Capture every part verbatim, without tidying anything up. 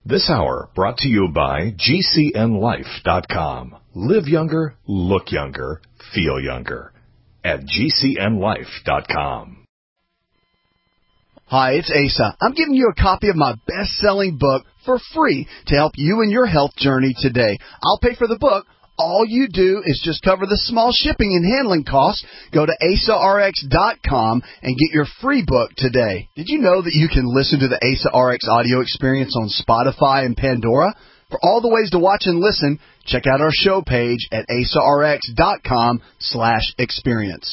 This hour brought to you by G C N life dot com. Live younger, look younger, feel younger at G C N life dot com. Hi, it's Asa. I'm giving you a copy of my best-selling book for free to help you in your health journey today. I'll pay for the book. All you do is just cover the small shipping and handling costs. Go to asa r x dot com and get your free book today. Did you know that you can listen to the Asa R X audio experience on Spotify and Pandora? For all the ways to watch and listen, check out our show page at asa r x dot com slash experience.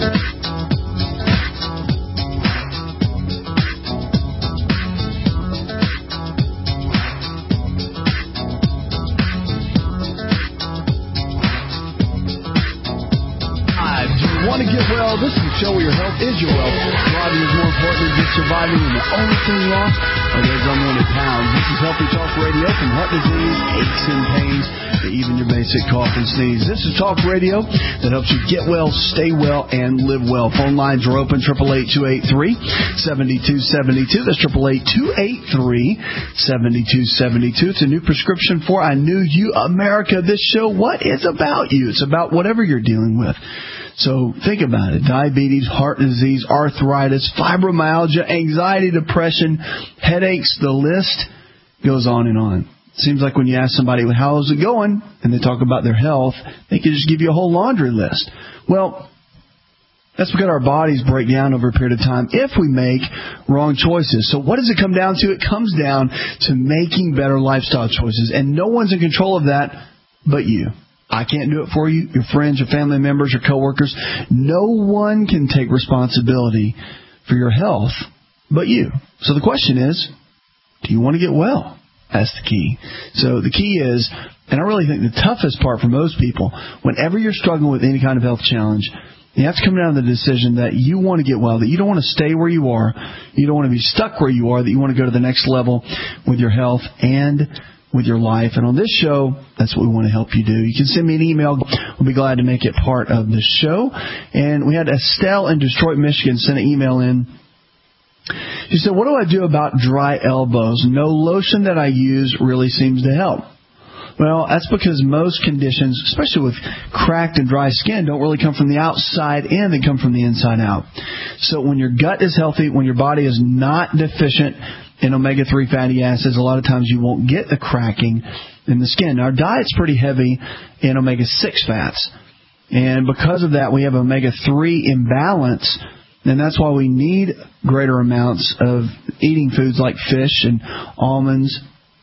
Want to get well? This is a show where your health is your wealth. Surviving is more important than just surviving, and the only thing lost are those unwanted pounds. This is Healthy Talk Radio from heart disease, aches and pains, to even your basic cough and sneeze. This is Talk Radio that helps you get well, stay well, and live well. Phone lines are open, eight eight eight, two eight three, seven two seven two. That's eight eight eight, two eight three, seven two seven two. It's a new prescription for I Knew You America. This show, what is about you? It's about whatever you're dealing with. So think about it. Diabetes, heart disease, arthritis, fibromyalgia, anxiety, depression, headaches, the list goes on and on. Seems like when you ask somebody, well, how's it going? And they talk about their health, they can just give you a whole laundry list. Well, that's because our bodies break down over a period of time if we make wrong choices. So what does it come down to? It comes down to making better lifestyle choices. And no one's in control of that but you. I can't do it for you, your friends, your family members, your coworkers. No one can take responsibility for your health but you. So the question is, do you want to get well? That's the key. So the key is, and I really think the toughest part for most people, whenever you're struggling with any kind of health challenge, you have to come down to the decision that you want to get well, that you don't want to stay where you are, you don't want to be stuck where you are, that you want to go to the next level with your health and with your life. And on this show, that's what we want to help you do. You can send me an email. We'll be glad to make it part of the show. And we had Estelle in Detroit, Michigan send an email in. She said, what do I do about dry elbows? No lotion that I use really seems to help. Well, that's because most conditions, especially with cracked and dry skin, don't really come from the outside in, they come from the inside out. So when your gut is healthy, when your body is not deficient in omega three fatty acids, a lot of times you won't get the cracking in the skin. Now, our diet's pretty heavy in omega six fats. And because of that, we have omega three imbalance. And that's why we need greater amounts of eating foods like fish and almonds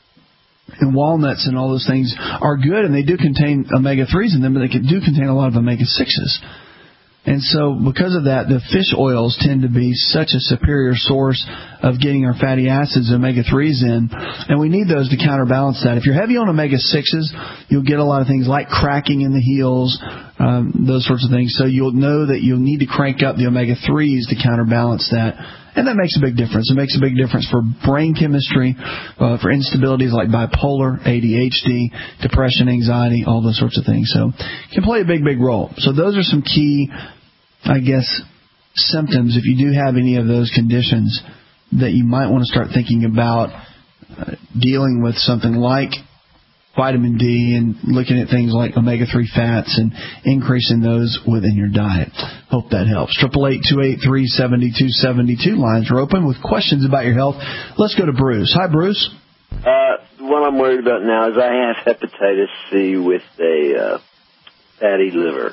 and walnuts, and all those things are good, and they do contain omega threes in them, but they do contain a lot of omega sixes. And so because of that, the fish oils tend to be such a superior source of getting our fatty acids, omega threes in, and we need those to counterbalance that. If you're heavy on omega sixes, you'll get a lot of things like cracking in the heels, um, those sorts of things. So you'll know that you'll need to crank up the omega threes to counterbalance that. And that makes a big difference. It makes a big difference for brain chemistry, uh, for instabilities like bipolar, A D H D, depression, anxiety, all those sorts of things. So it can play a big, big role. So those are some key, I guess, symptoms, if you do have any of those conditions, that you might want to start thinking about uh, dealing with something like vitamin D and looking at things like omega three fats and increasing those within your diet. Hope that helps. eight eight eight, two eight three, seven two seven two. Lines are open with questions about your health. Let's go to Bruce. Hi, Bruce. Uh, what I'm worried about now is I have hepatitis C with a uh, fatty liver.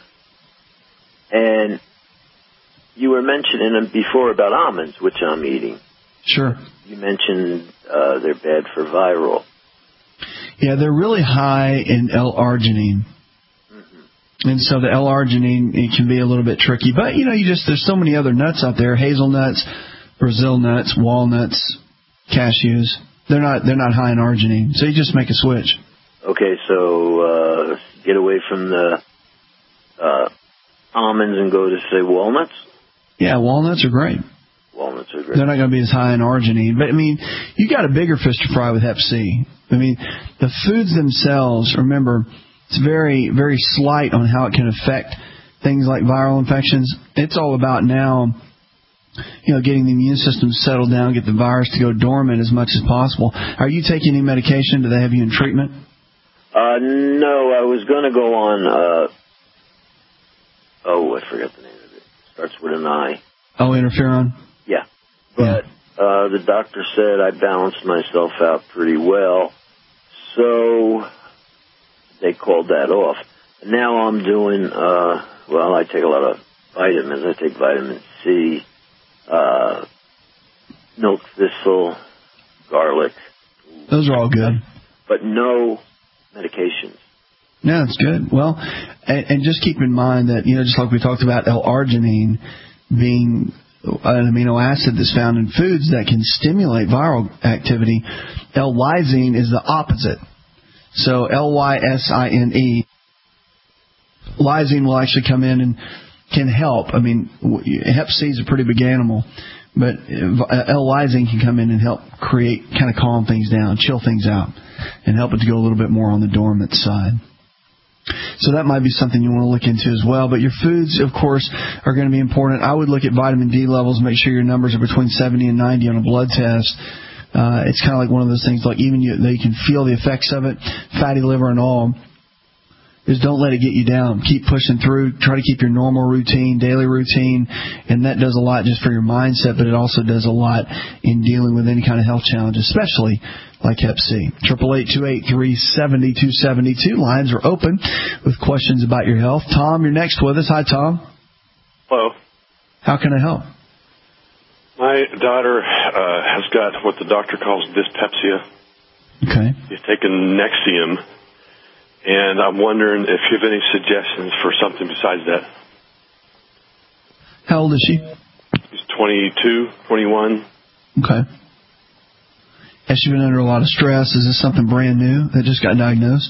And you were mentioning before about almonds, which I'm eating. Sure. You mentioned uh, they're bad for viral. Yeah, they're really high in L-arginine. Mm-hmm. And so the L-arginine, it can be a little bit tricky. But, you know, you just there's so many other nuts out there, hazelnuts, Brazil nuts, walnuts, cashews. They're not they're not high in arginine. So you just make a switch. Okay, so uh, get away from the uh, almonds and go to, say, walnuts? Yeah, walnuts are great. Walnuts are great. They're not going to be as high in arginine. But, I mean, you got a bigger fish to fry with hep C. I mean, the foods themselves, remember, it's very, very slight on how it can affect things like viral infections. It's all about now you know, getting the immune system settled down, get the virus to go dormant as much as possible. Are you taking any medication? Do they have you in treatment? Uh, no, I was going to go on, uh, oh, I forgot the name of it. Starts with an I. Oh, interferon? Yeah. But yeah. Uh, the doctor said I balanced myself out pretty well, so they called that off. Now I'm doing, uh, well, I take a lot of vitamins. I take vitamin C, uh, milk thistle, garlic. Those are all good. But no medications. Yeah, that's good. Well, and, and just keep in mind that, you know, just like we talked about L-arginine being an amino acid that's found in foods that can stimulate viral activity, L-lysine is the opposite. So L Y S I N E, lysine will actually come in and can help. I mean, hep C is a pretty big animal, but L-lysine can come in and help create, kind of calm things down, chill things out, and help it to go a little bit more on the dormant side. So that might be something you want to look into as well. But your foods, of course, are going to be important. I would look at vitamin D levels, make sure your numbers are between seventy and ninety on a blood test. Uh, it's kind of like one of those things, like even you, they can feel the effects of it, fatty liver and all. Is don't let it get you down. Keep pushing through. Try to keep your normal routine, daily routine, and that does a lot just for your mindset, but it also does a lot in dealing with any kind of health challenge, especially like hep C. Triple eight two eight three seven two seven two. Lines are open with questions about your health. Tom, you're next with us. Hi, Tom. Hello. How can I help? My daughter uh, has got what the doctor calls dyspepsia. Okay. She's taken Nexium, and I'm wondering if you have any suggestions for something besides that. How old is she? She's twenty-two, twenty-one. Okay. Has she been under a lot of stress? Is this something brand new that just got diagnosed?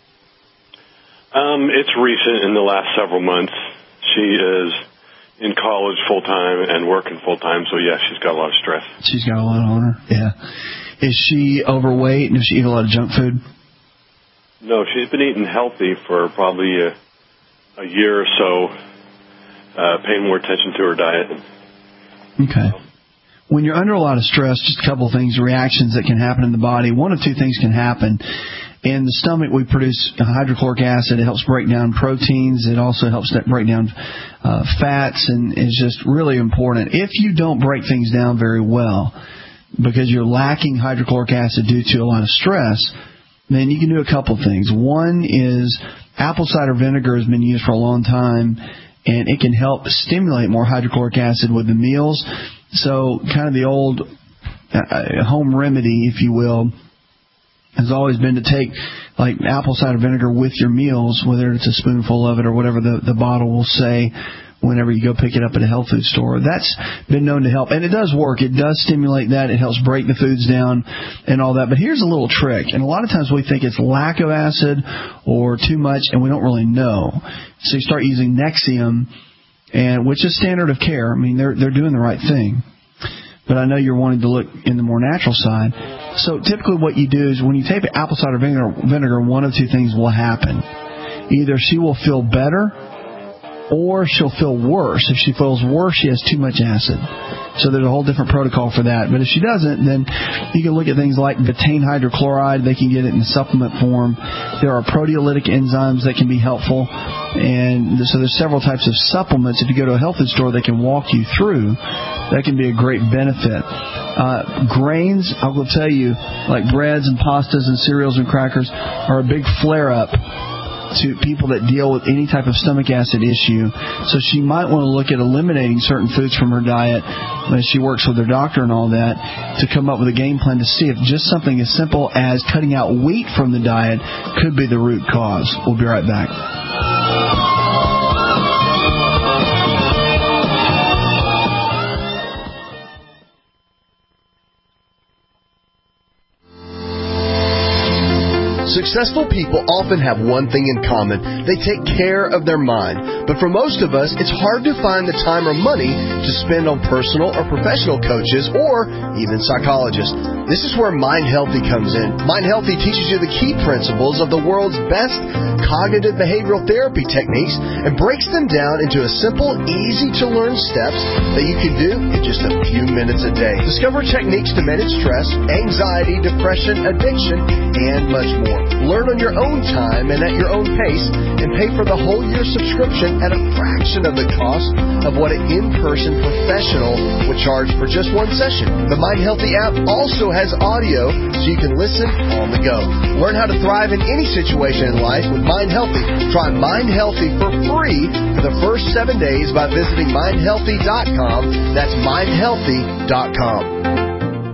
Um, it's recent, in the last several months. She is in college full-time and working full-time, so yeah, she's got a lot of stress. She's got a lot on her, yeah. Is she overweight and does she eat a lot of junk food? No, she's been eating healthy for probably a, a year or so, uh, paying more attention to her diet. Okay. When you're under a lot of stress, just a couple of things, reactions that can happen in the body. One of two things can happen. In the stomach, we produce hydrochloric acid. It helps break down proteins. It also helps break down uh, fats, and is just really important. If you don't break things down very well because you're lacking hydrochloric acid due to a lot of stress, then you can do a couple things. One is apple cider vinegar has been used for a long time, and it can help stimulate more hydrochloric acid with the meals. So kind of the old uh, home remedy, if you will, has always been to take like apple cider vinegar with your meals, whether it's a spoonful of it or whatever the, the bottle will say whenever you go pick it up at a health food store. That's been known to help. And it does work. It does stimulate that. It helps break the foods down and all that. But here's a little trick. And a lot of times we think it's lack of acid or too much, and we don't really know. So you start using Nexium, and which is standard of care. I mean, they're they're doing the right thing. But I know you're wanting to look in the more natural side. So typically what you do is when you take apple cider vinegar, vinegar, one of two things will happen. Either she will feel better, or she'll feel worse. If she feels worse, she has too much acid. So there's a whole different protocol for that. But if she doesn't, then you can look at things like betaine hydrochloride. They can get it in supplement form. There are proteolytic enzymes that can be helpful. And so there's several types of supplements. If you go to a health food store, they can walk you through. That can be a great benefit. Uh, grains, I will tell you, like breads and pastas and cereals and crackers, are a big flare-up to people that deal with any type of stomach acid issue. So she might want to look at eliminating certain foods from her diet as she works with her doctor and all that to come up with a game plan to see if just something as simple as cutting out wheat from the diet could be the root cause. We'll be right back. Successful people often have one thing in common. They take care of their mind. But for most of us, it's hard to find the time or money to spend on personal or professional coaches or even psychologists. This is where Mind Healthy comes in. Mind Healthy teaches you the key principles of the world's best cognitive behavioral therapy techniques and breaks them down into a simple, easy-to-learn steps that you can do in just a few minutes a day. Discover techniques to manage stress, anxiety, depression, addiction, and much more. Learn on your own time and at your own pace, and pay for the whole year subscription at a fraction of the cost of what an in-person professional would charge for just one session. The Mind Healthy app also has audio so you can listen on the go. Learn how to thrive in any situation in life with Mind Healthy. Try Mind Healthy for free for the first seven days by visiting mind healthy dot com. That's mind healthy dot com.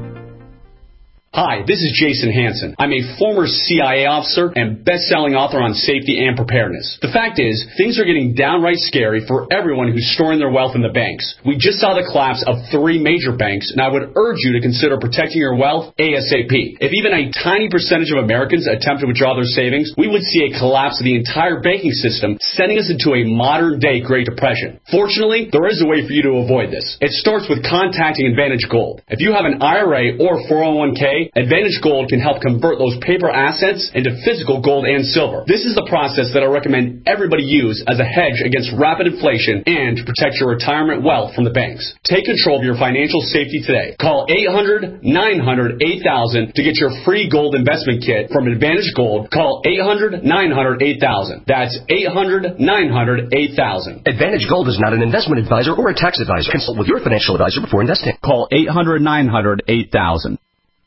Hi, this is Jason Hansen. I'm a former C I A officer and best-selling author on safety and preparedness. The fact is, things are getting downright scary for everyone who's storing their wealth in the banks. We just saw the collapse of three major banks, and I would urge you to consider protecting your wealth ASAP. If even a tiny percentage of Americans attempt to withdraw their savings, we would see a collapse of the entire banking system, sending us into a modern-day Great Depression. Fortunately, there is a way for you to avoid this. It starts with contacting Advantage Gold. If you have an I R A or four oh one k, Advantage Gold can help convert those paper assets into physical gold and silver. This is the process that I recommend everybody use as a hedge against rapid inflation and to protect your retirement wealth from the banks. Take control of your financial safety today. Call eight hundred, nine hundred, eight thousand to get your free gold investment kit from Advantage Gold. Call eight hundred, nine hundred, eight thousand. That's eight hundred, nine hundred, eight thousand. Advantage Gold is not an investment advisor or a tax advisor. Consult with your financial advisor before investing. Call eight hundred, nine hundred, eight thousand.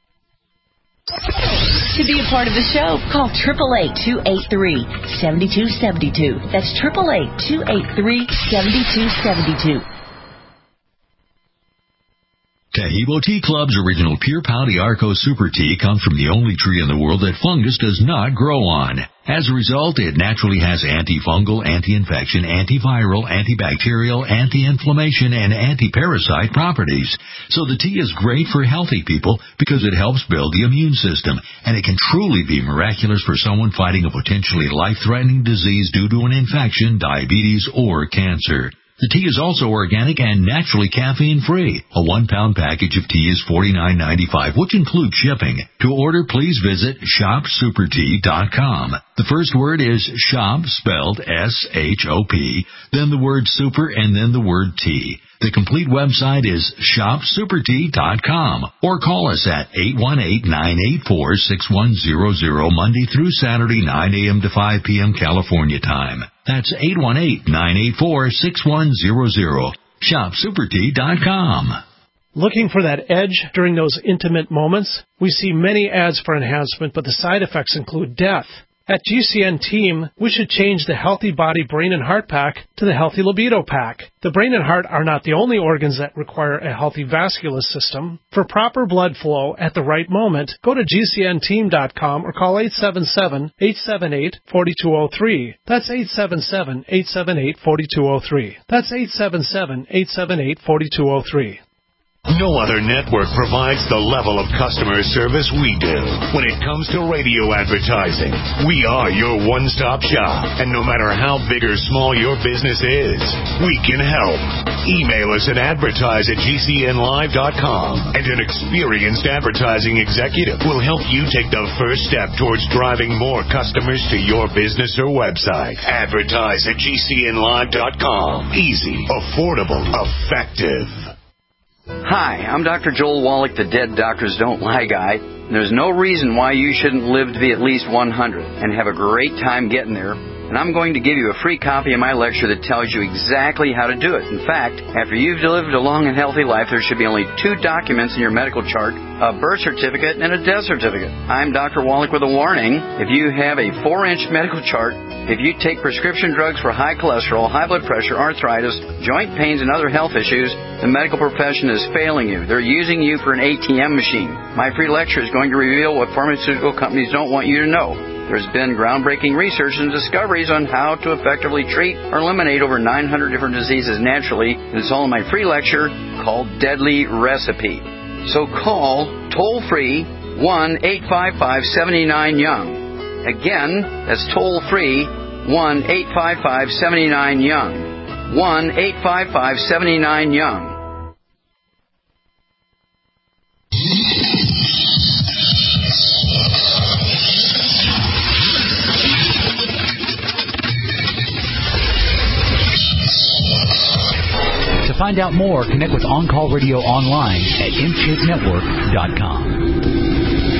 To be a part of the show, call eight eight eight, two eight three, seven two seven two. That's eight eight eight, two eight three, seven two seven two. Taheebo Tea Club's original Pure Pau Arco Super Tea comes from the only tree in the world that fungus does not grow on. As a result, it naturally has antifungal, anti-infection, antiviral, antibacterial, anti-inflammation, and anti-parasite properties. So the tea is great for healthy people because it helps build the immune system, and it can truly be miraculous for someone fighting a potentially life-threatening disease due to an infection, diabetes, or cancer. The tea is also organic and naturally caffeine-free. A one-pound package of tea is forty-nine ninety-five, which includes shipping. To order, please visit shop super tea dot com. The first word is shop, spelled S H O P, then the word super, and then the word tea. The complete website is shop super tea dot com, or call us at eight one eight, nine eight four, six one zero zero Monday through Saturday, nine a.m. to five p.m. California time. That's eight one eight, nine eight four, six one zero zero. shop super tea dot com. Looking for that edge during those intimate moments? We see many ads for enhancement, but the side effects include death. At G C N Team, we should change the Healthy Body, Brain, and Heart Pack to the Healthy Libido Pack. The brain and heart are not the only organs that require a healthy vascular system. For proper blood flow at the right moment, go to G C N team dot com or call eight seven seven, eight seven eight, four two zero three. That's eight seven seven, eight seven eight, four two zero three. That's eight seven seven, eight seven eight, four two zero three. No other network provides the level of customer service we do. When it comes to radio advertising, we are your one-stop shop. And no matter how big or small your business is, we can help. Email us at advertise at G C N live dot com, and an experienced advertising executive will help you take the first step towards driving more customers to your business or website. Advertise at G C N live dot com. Easy, affordable, effective. Hi, I'm Doctor Joel Wallach, the Dead Doctors Don't Lie guy. There's no reason why you shouldn't live to be at least one hundred and have a great time getting there. And I'm going to give you a free copy of my lecture that tells you exactly how to do it. In fact, after you've lived a long and healthy life, there should be only two documents in your medical chart, a birth certificate and a death certificate. I'm Doctor Wallach with a warning. If you have a four-inch medical chart, if you take prescription drugs for high cholesterol, high blood pressure, arthritis, joint pains, and other health issues, the medical profession is failing you. They're using you for an A T M machine. My free lecture is going to reveal what pharmaceutical companies don't want you to know. There's been groundbreaking research and discoveries on how to effectively treat or eliminate over nine hundred different diseases naturally. And it's all in my free lecture called Deadly Recipe. So call toll-free one eight five five, seven nine, young. Again, that's toll-free, one eight five five, seven nine, YOUNG. one eight five five, seven nine, YOUNG. To find out more, connect with On Call Radio online at in shape network dot com.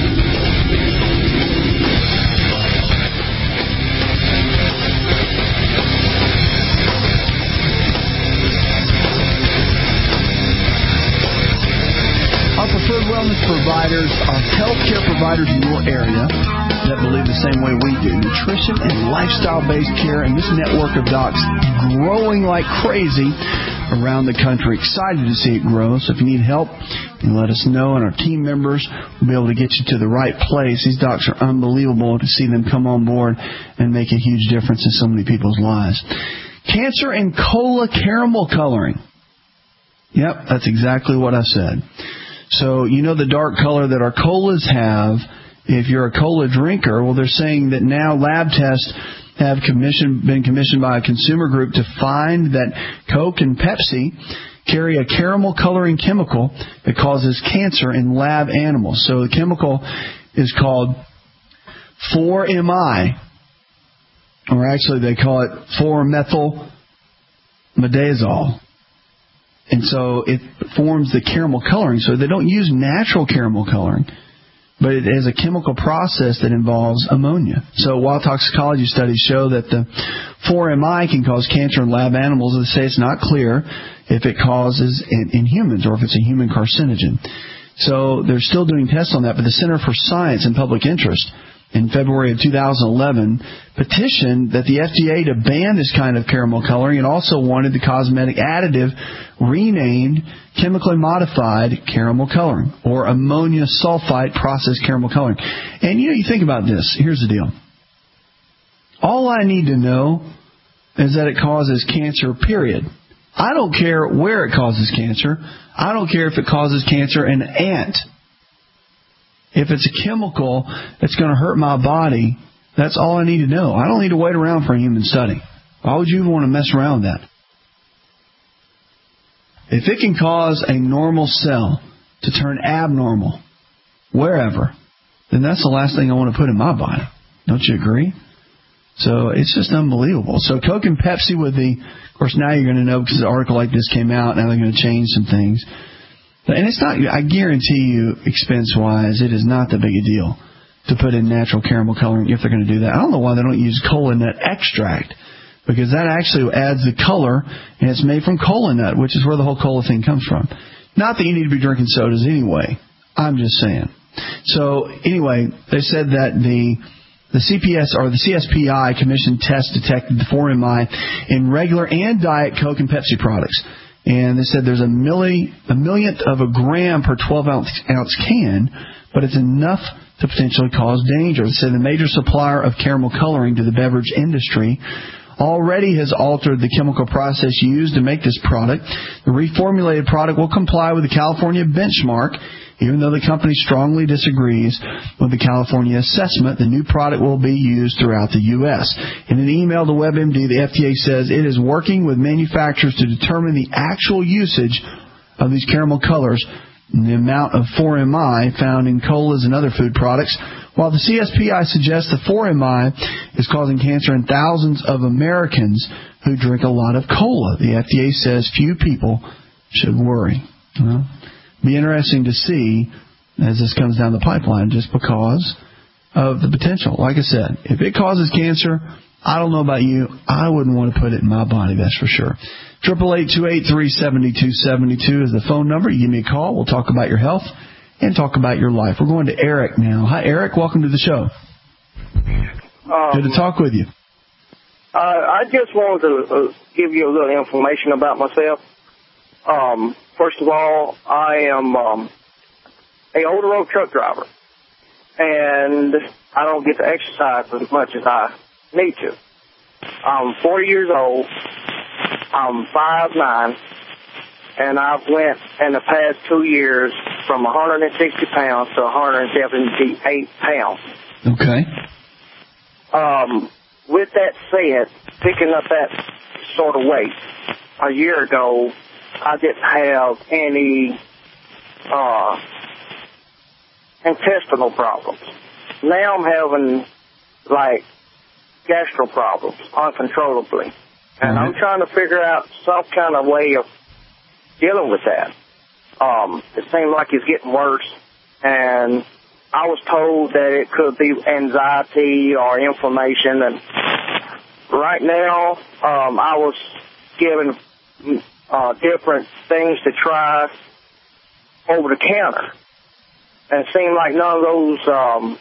Our preferred wellness providers are healthcare providers in your area that believe the same way we do. Nutrition and lifestyle-based care, and this network of docs growing like crazy around the country. Excited to see it grow. So if you need help, you let us know, and our team members will be able to get you to the right place. These docs are unbelievable to see them come on board and make a huge difference in so many people's lives. Cancer and cola caramel coloring. Yep, that's exactly what I said. So you know the dark color that our colas have. If you're a cola drinker, well, they're saying that now lab tests have commissioned, been commissioned by a consumer group to find that Coke and Pepsi carry a caramel coloring chemical that causes cancer in lab animals. So the chemical is called four M I, or actually they call it four methyl midazoles. And so it forms the caramel coloring. So they don't use natural caramel coloring, but it is a chemical process that involves ammonia. So while toxicology studies show that the four M I can cause cancer in lab animals, they say it's not clear if it causes in, in humans or if it's a human carcinogen. So they're still doing tests on that, but the Center for Science and Public Interest in February of two thousand eleven petitioned that the F D A to ban this kind of caramel coloring, and also wanted the cosmetic additive renamed chemically modified caramel coloring, or ammonia sulfite processed caramel coloring. And you know, you think about this. Here's the deal. All I need to know is that it causes cancer, period. I don't care where it causes cancer. I don't care if it causes cancer in an ant. If it's a chemical that's going to hurt my body, that's all I need to know. I don't need to wait around for a human study. Why would you even want to mess around with that? If it can cause a normal cell to turn abnormal wherever, then that's the last thing I want to put in my body. Don't you agree? So it's just unbelievable. So Coke and Pepsi with the, of course now you're going to know because an article like this came out, now they're going to change some things. And it's not, I guarantee you, expense-wise, it is not that big a deal to put in natural caramel coloring if they're going to do that. I don't know why they don't use cola nut extract, because that actually adds the color, and it's made from cola nut, which is where the whole cola thing comes from. Not that you need to be drinking sodas anyway. I'm just saying. So, anyway, they said that the the C P S or the C S P I commissioned tests detected the four M I in regular and diet Coke and Pepsi products. And they said there's a, milli, a millionth of a gram per twelve ounce can, but it's enough to potentially cause danger. They said the major supplier of caramel coloring to the beverage industry already has altered the chemical process used to make this product. The reformulated product will comply with the California benchmark, even though the company strongly disagrees with the California assessment. The new product will be used throughout the U S In an email to WebMD, the F D A says it is working with manufacturers to determine the actual usage of these caramel colors and the amount of four M I found in colas and other food products. While the C S P I suggests the four M I is causing cancer in thousands of Americans who drink a lot of cola, the F D A says few people should worry. Well, be interesting to see as this comes down the pipeline, just because of the potential. Like I said, if it causes cancer, I don't know about you, I wouldn't want to put it in my body, that's for sure. Triple eight two eight three seventy two seventy two is the phone number. You give me a call. We'll talk about your health and talk about your life. We're going to Eric now. Hi, Eric. Welcome to the show. Um, Good to talk with you. Uh, I just wanted to uh, give you a little information about myself. Um, first of all, I am um, a older road truck driver, and I don't get to exercise as much as I need to. I'm forty years old. I'm five nine, and I've went in the past two years from one hundred sixty pounds to one hundred seventy-eight pounds. Okay. Um, with that said, picking up that sort of weight, a year ago, I didn't have any uh, intestinal problems. Now I'm having, like, gastro problems uncontrollably. And mm-hmm. I'm trying to figure out some kind of way of dealing with that. Um, it seems like it's getting worse. And I was told that it could be anxiety or inflammation. And right now, um, I was given uh, different things to try over the counter. And it seemed like none of those, um,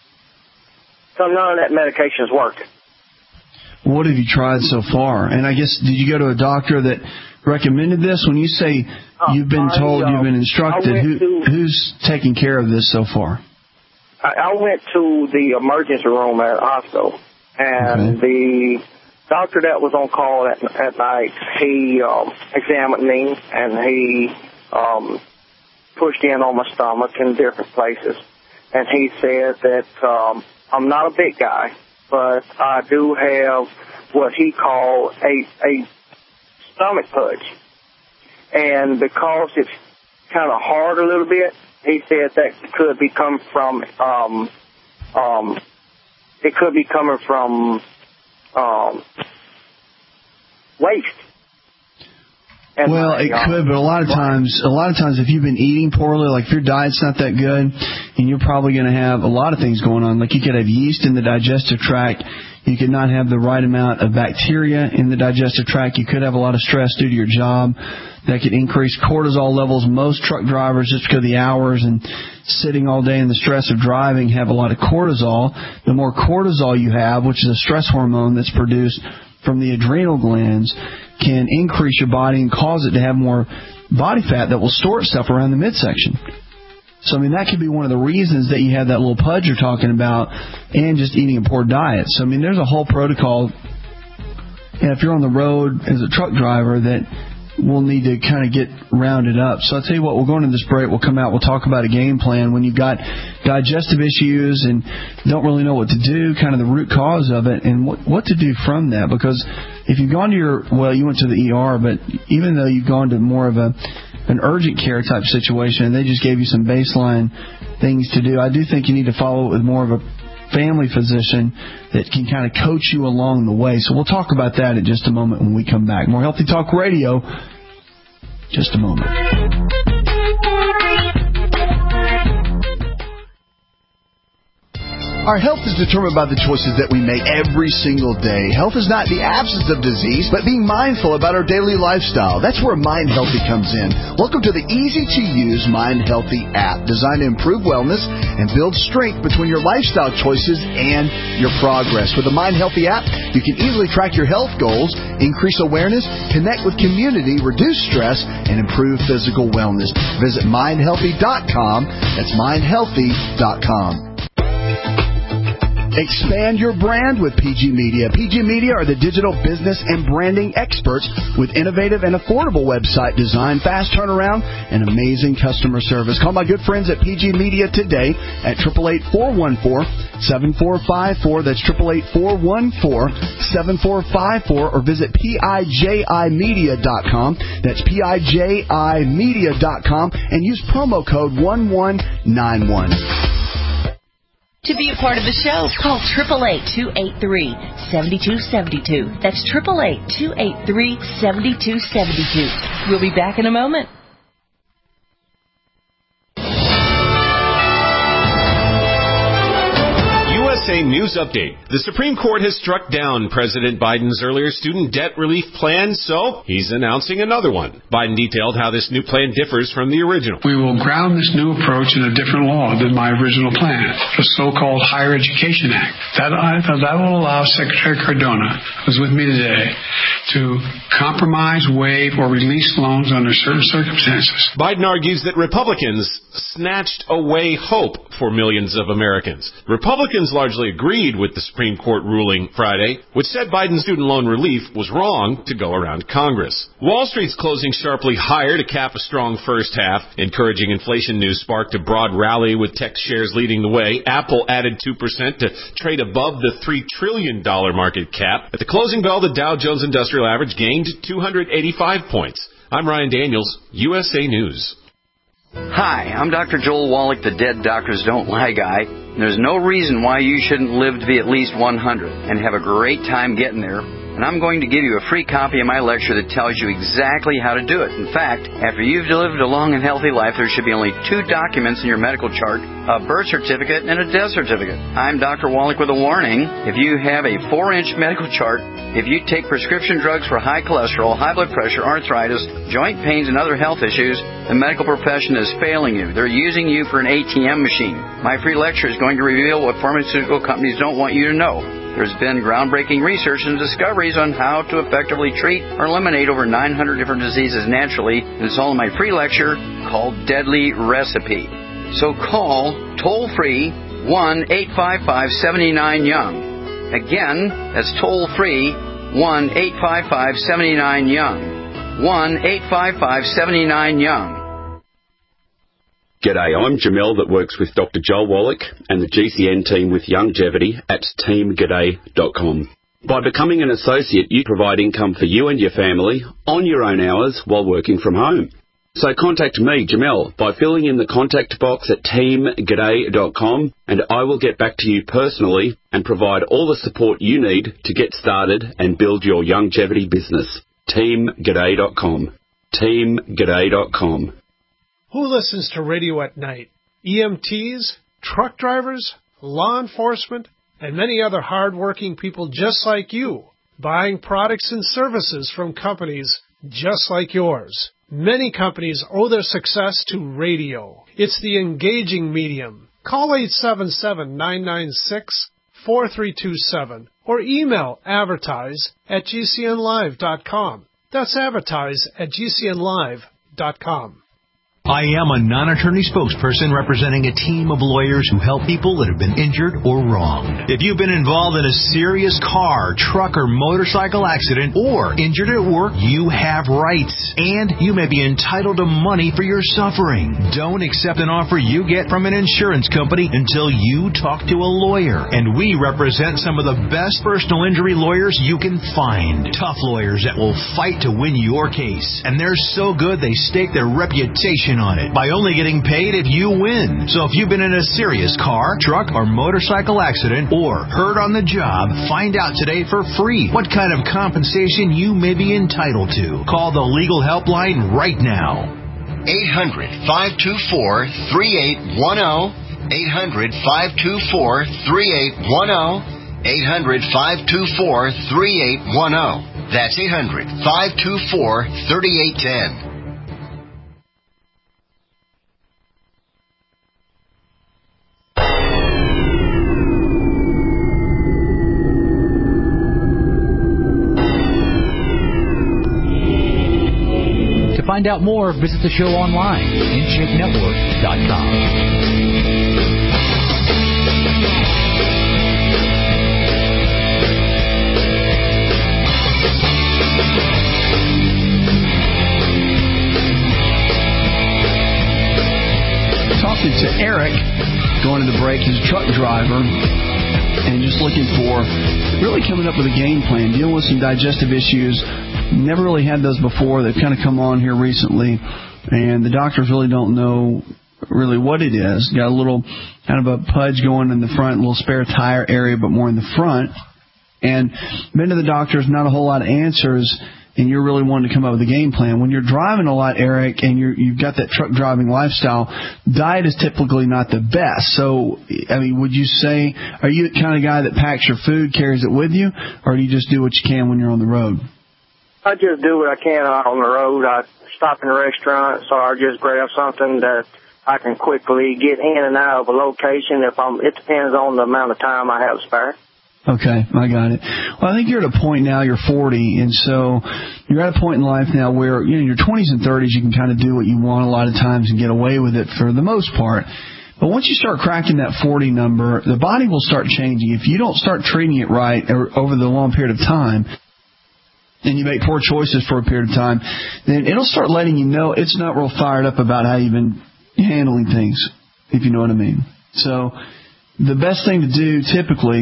none of that medication is working. What have you tried so far? And I guess, did you go to a doctor that recommended this? When you say you've been told, you've been instructed, who, to, who's taking care of this so far? I, I went to the emergency room at the hospital, and okay. the doctor that was on call at, at night, he um, examined me, and he um, pushed in on my stomach in different places. And he said that um, I'm not a big guy, but I do have what he called a, a stomach pudge. And because it's kind of hard a little bit, he said that could be coming from, um, um, it could be coming from um, waste. And well, my, it um, could, but a lot of times, a lot of times, if you've been eating poorly, like if your diet's not that good, and you're probably going to have a lot of things going on. Like you could have yeast in the digestive tract. You could not have the right amount of bacteria in the digestive tract. You could have a lot of stress due to your job. That could increase cortisol levels. Most truck drivers, just because of the hours and sitting all day and the stress of driving, have a lot of cortisol. The more cortisol you have, which is a stress hormone that's produced from the adrenal glands, can increase your body and cause it to have more body fat that will store itself around the midsection. So, I mean, that could be one of the reasons that you have that little pudge you're talking about, and just eating a poor diet. So, I mean, there's a whole protocol. And if you're on the road as a truck driver, that we'll need to kind of get rounded up. So I'll tell you what, we'll go into this break. We'll come out. We'll talk about a game plan when you've got digestive issues and don't really know what to do, kind of the root cause of it, and what, what to do from that. Because if you've gone to your, well, you went to the E R, but even though you've gone to more of a an urgent care type situation and they just gave you some baseline things to do, I do think you need to follow it with more of a family physician that can kind of coach you along the way. So we'll talk about that in just a moment when we come back. More Healthy Talk Radio, just a moment. Our health is determined by the choices that we make every single day. Health is not the absence of disease, but being mindful about our daily lifestyle. That's where Mind Healthy comes in. Welcome to the easy-to-use Mind Healthy app, designed to improve wellness and build strength between your lifestyle choices and your progress. With the Mind Healthy app, you can easily track your health goals, increase awareness, connect with community, reduce stress, and improve physical wellness. Visit mind healthy dot com. That's mind healthy dot com. Expand your brand with P G Media. P G Media are the digital business and branding experts with innovative and affordable website design, fast turnaround, and amazing customer service. Call my good friends at P G Media today at eight eight eight, four one four, seven four five four. That's eight eight eight, four one four, seven four five four. Or visit P I J I media dot com. That's P I J I media dot com. And use promo code one one nine one. To be a part of the show, call eight eight eight, two eight three, seven two seven two. That's eight eight eight, two eight three, seven two seven two. We'll be back in a moment. U S A News Update. The Supreme Court has struck down President Biden's earlier student debt relief plan, so he's announcing another one. Biden detailed how this new plan differs from the original. We will ground this new approach in a different law than my original plan, the so-called Higher Education Act. That, that will allow Secretary Cardona, who's with me today, to compromise, waive, or release loans under certain circumstances. Biden argues that Republicans snatched away hope for millions of Americans. Republicans largely largely agreed with the Supreme Court ruling Friday, which said Biden's student loan relief was wrong to go around Congress. Wall Street's closing sharply higher to cap a strong first half. Encouraging inflation news sparked a broad rally with tech shares leading the way. Apple added two percent to trade above the three trillion dollars market cap. At the closing bell, the Dow Jones Industrial Average gained two hundred eighty-five points. I'm Ryan Daniels, U S A News. Hi, I'm Doctor Joel Wallach, the Dead Doctors Don't Lie guy. And there's no reason why you shouldn't live to be at least one hundred and have a great time getting there. And I'm going to give you a free copy of my lecture that tells you exactly how to do it. In fact, after you've lived a long and healthy life, there should be only two documents in your medical chart, a birth certificate and a death certificate. I'm Doctor Wallach with a warning. If you have a four-inch medical chart, if you take prescription drugs for high cholesterol, high blood pressure, arthritis, joint pains, and other health issues, the medical profession is failing you. They're using you for an A T M machine. My free lecture is going to reveal what pharmaceutical companies don't want you to know. There's been groundbreaking research and discoveries on how to effectively treat or eliminate over nine hundred different diseases naturally, and it's all in my free lecture called Deadly Recipe. So call toll-free one eight five five, seven nine, young. Again, that's toll-free one eight five five, seven nine, young. one eight five five, seven nine, young. G'day, I'm Jamel that works with Doctor Joel Wallach and the G C N team with Longevity at team g'day dot com. By becoming an associate, you provide income for you and your family on your own hours while working from home. So contact me, Jamel, by filling in the contact box at team g'day dot com, and I will get back to you personally and provide all the support you need to get started and build your longevity business. team g'day dot com. team g'day dot com. Who listens to radio at night? E M Ts, truck drivers, law enforcement, and many other hard-working people just like you, buying products and services from companies just like yours. Many companies owe their success to radio. It's the engaging medium. Call eight seven seven, nine nine six, four three two seven or email advertise at g c n live dot com. That's advertise at g c n live dot com. I am a non-attorney spokesperson representing a team of lawyers who help people that have been injured or wronged. If you've been involved in a serious car, truck, or motorcycle accident or injured at work, you have rights, and you may be entitled to money for your suffering. Don't accept an offer you get from an insurance company until you talk to a lawyer, and we represent some of the best personal injury lawyers you can find. Tough lawyers that will fight to win your case, and they're so good they stake their reputation on it by only getting paid if you win. So if you've been in a serious car, truck, or motorcycle accident or hurt on the job, find out today for free what kind of compensation you may be entitled to. Call the legal helpline right now. eight hundred, five two four, three eight one zero. eight hundred, five two four, three eight one zero. eight hundred, five two four, three eight one zero. That's eight hundred, five two four, three eight one zero. To find out more, visit the show online, in shape network dot com. Talking to Eric, going to the break, he's a truck driver, and just looking for, really coming up with a game plan, dealing with some digestive issues. Never really had those before. They've kind of come on here recently, and the doctors really don't know really what it is. Got a little kind of a pudge going in the front, a little spare tire area, but more in the front. And been to the doctors, not a whole lot of answers, and you're really wanting to come up with a game plan. When you're driving a lot, Eric, and you're, you've got that truck driving lifestyle, diet is typically not the best. So, I mean, would you say, are you the kind of guy that packs your food, carries it with you, or do you just do what you can when you're on the road? I just do what I can on the road. I stop in a restaurant, so I just grab something that I can quickly get in and out of a location. If I'm, it depends on the amount of time I have spare. Okay, I got it. Well, I think you're at a point now, you're forty, and so you're at a point in life now where, you know, in your twenties and thirties, you can kind of do what you want a lot of times and get away with it for the most part. But once you start cracking that forty number, the body will start changing. If you don't start treating it right over the long period of time, and you make poor choices for a period of time, then it'll start letting you know it's not real fired up about how you've been handling things, if you know what I mean. So the best thing to do typically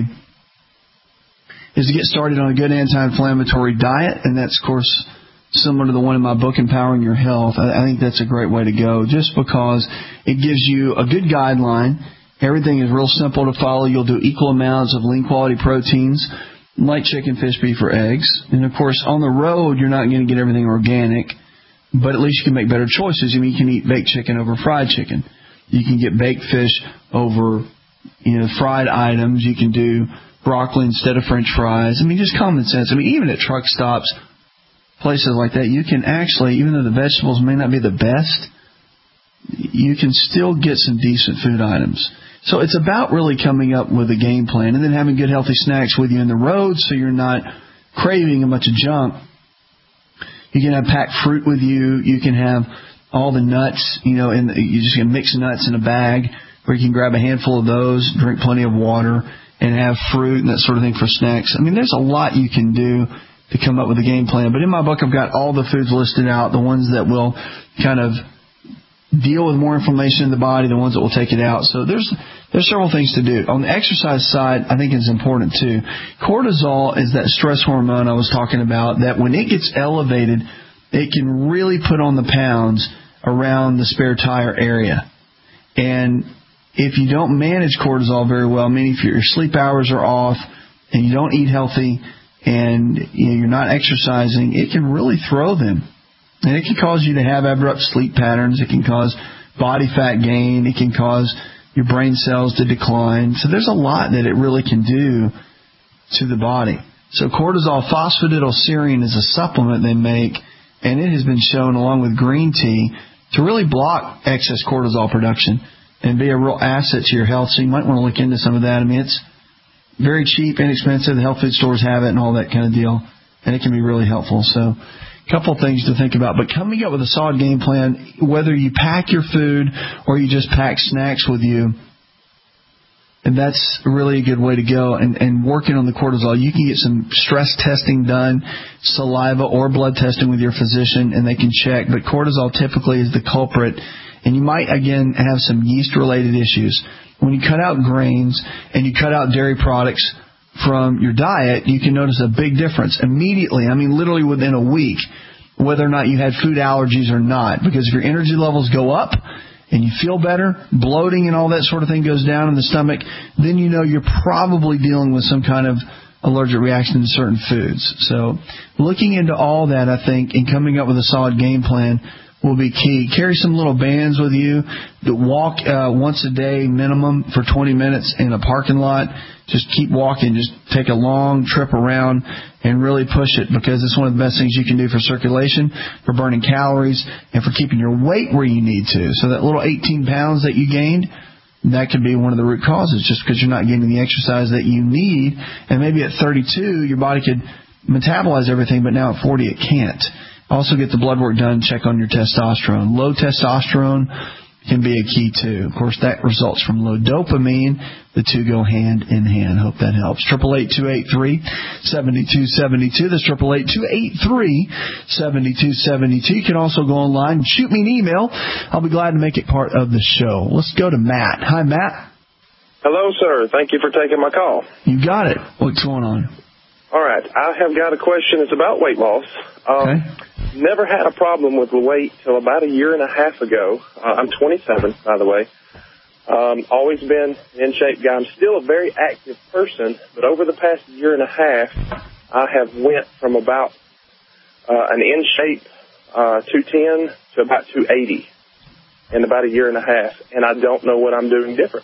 is to get started on a good anti-inflammatory diet, and that's, of course, similar to the one in my book, Empowering Your Health. I think that's a great way to go, just because it gives you a good guideline. Everything is real simple to follow. You'll do equal amounts of lean quality proteins, like chicken, fish, beef, or eggs. And, of course, on the road, you're not going to get everything organic, but at least you can make better choices. I mean, you can eat baked chicken over fried chicken. You can get baked fish over, you know, fried items. You can do broccoli instead of French fries. I mean, just common sense. I mean, even at truck stops, places like that, you can actually, even though the vegetables may not be the best, you can still get some decent food items. So it's about really coming up with a game plan and then having good healthy snacks with you in the road so you're not craving a bunch of junk. You can have packed fruit with you. You can have all the nuts, you know, and you just can mix nuts in a bag where you can grab a handful of those, drink plenty of water, and have fruit and that sort of thing for snacks. I mean, there's a lot you can do to come up with a game plan. But in my book, I've got all the foods listed out, the ones that will kind of deal with more inflammation in the body, the ones that will take it out. So there's there's several things to do. On the exercise side, I think it's important too. Cortisol is that stress hormone I was talking about, that when it gets elevated, it can really put on the pounds around the spare tire area. And if you don't manage cortisol very well, meaning if your sleep hours are off and you don't eat healthy and you know, you're not exercising, it can really throw them. And it can cause you to have abrupt sleep patterns. It can cause body fat gain. It can cause your brain cells to decline. So there's a lot that it really can do to the body. So cortisol phosphatidylserine is a supplement they make, and it has been shown, along with green tea, to really block excess cortisol production and be a real asset to your health. So you might want to look into some of that. I mean, it's very cheap, inexpensive. The health food stores have it and all that kind of deal, and it can be really helpful. So a couple of things to think about. But coming up with a solid game plan, whether you pack your food or you just pack snacks with you, and that's really a good way to go. And, and working on the cortisol, you can get some stress testing done, saliva or blood testing with your physician, and they can check. But cortisol typically is the culprit. And you might, again, have some yeast-related issues. When you cut out grains and you cut out dairy products from your diet, you can notice a big difference immediately. I mean, literally within a week, whether or not you had food allergies or not. Because if your energy levels go up and you feel better, bloating and all that sort of thing goes down in the stomach, then you know you're probably dealing with some kind of allergic reaction to certain foods. So looking into all that, I think, and coming up with a solid game plan will be key. Carry some little bands with you that walk uh, once a day minimum for twenty minutes in a parking lot. Just keep walking. Just take a long trip around and really push it, because it's one of the best things you can do for circulation, for burning calories, and for keeping your weight where you need to. So that little eighteen pounds that you gained, that could be one of the root causes, just because you're not getting the exercise that you need. And maybe at thirty-two, your body could metabolize everything, but now at forty, it can't. Also get the blood work done, check on your testosterone. Low testosterone can be a key too. Of course, that results from low dopamine. The two go hand in hand. Hope that helps. triple eight, two eight three, seven two seven two. That's triple eight, two eight three, seven two seven two. You can also go online and shoot me an email. I'll be glad to make it part of the show. Let's go to Matt. Hi, Matt. Hello, sir. Thank you for taking my call. You got it. What's going on? All right. I have got a question. It's about weight loss. Um, okay. Never had a problem with the weight till about a year and a half ago. Uh, I'm twenty-seven, by the way. Um, always been an in-shape guy. I'm still a very active person, but over the past year and a half, I have went from about uh, an in-shape uh, two ten to about two eighty in about a year and a half, and I don't know what I'm doing different.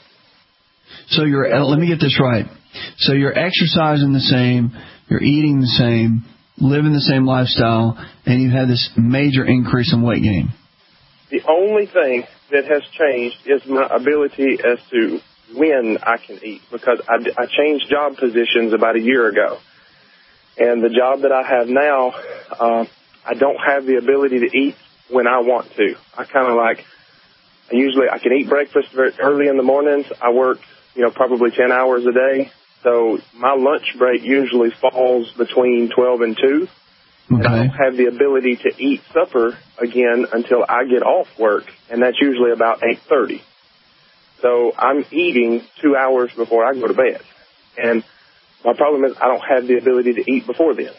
So you're, let me get this right. So you're exercising the same, you're eating the same, living the same lifestyle, and you've had this major increase in weight gain. The only thing that has changed is my ability as to when I can eat, because I, I changed job positions about a year ago. And the job that I have now, uh, I don't have the ability to eat when I want to. I kind of like I usually I can eat breakfast very early in the mornings. I work, you know, probably ten hours a day. So my lunch break usually falls between twelve and two. Okay. And I don't have the ability to eat supper again until I get off work, and that's usually about eight thirty. So I'm eating two hours before I go to bed. And my problem is I don't have the ability to eat before then.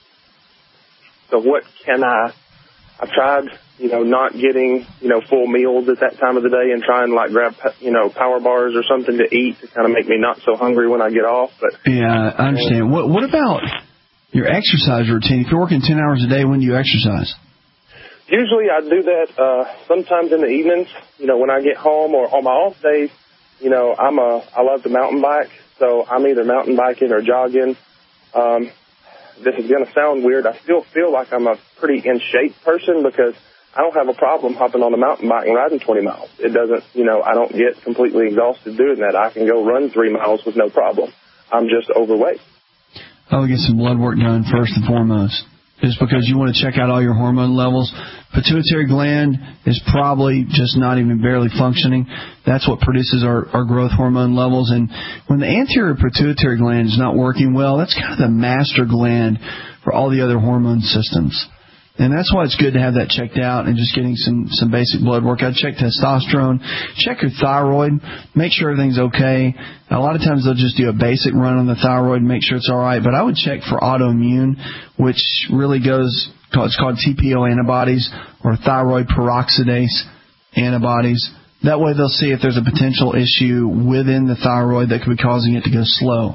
So what can I, I've tried, you know, not getting, you know, full meals at that time of the day and trying to, like, grab, you know, power bars or something to eat to kind of make me not so hungry when I get off. But yeah, I understand. What, what about your exercise routine? If you're working ten hours a day, when do you exercise? Usually I do that uh, sometimes in the evenings, you know, when I get home, or on my off days. You know, I'm a, I love to mountain bike, so I'm either mountain biking or jogging. Um, this is going to sound weird. I still feel like I'm a pretty in shape person because I don't have a problem hopping on a mountain bike and riding twenty miles. It doesn't, you know, I don't get completely exhausted doing that. I can go run three miles with no problem. I'm just overweight. I'll get some blood work done first and foremost, just because you want to check out all your hormone levels. Pituitary gland is probably just not even barely functioning. That's what produces our, our growth hormone levels. And when the anterior pituitary gland is not working well, that's kind of the master gland for all the other hormone systems. And that's why it's good to have that checked out and just getting some, some basic blood work. I'd check testosterone, check your thyroid, make sure everything's okay. Now, a lot of times they'll just do a basic run on the thyroid and make sure it's all right. But I would check for autoimmune, which really goes, it's called T P O antibodies or thyroid peroxidase antibodies. That way they'll see if there's a potential issue within the thyroid that could be causing it to go slow.